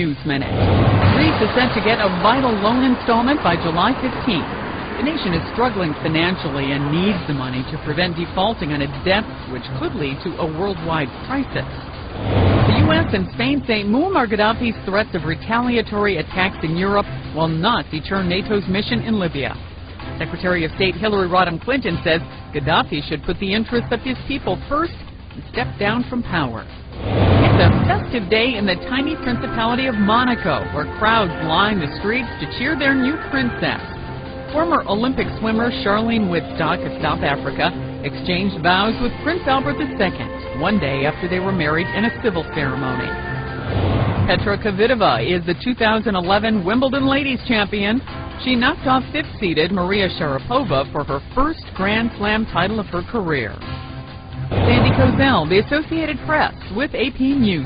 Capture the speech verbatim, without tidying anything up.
News Minute. Greece is set to get a vital loan installment by July fifteenth. The nation is struggling financially and needs the money to prevent defaulting on its debt, which could lead to a worldwide crisis. The U S and Spain say Muammar Gaddafi's threats of retaliatory attacks in Europe will not deter NATO's mission in Libya. Secretary of State Hillary Rodham Clinton says Gaddafi should put the interests of his people first and step down from power. It's a festive day in the tiny Principality of Monaco, where crowds line the streets to cheer their new princess. Former Olympic swimmer Charlene Wittstock of South Africa exchanged vows with Prince Albert the Second one day after they were married in a civil ceremony. Petra Kvitova is the two thousand eleven Wimbledon Ladies Champion. She knocked off fifth-seeded Maria Sharapova for her first Grand Slam title of her career. Sandy Kozel, The Associated Press, with A P News.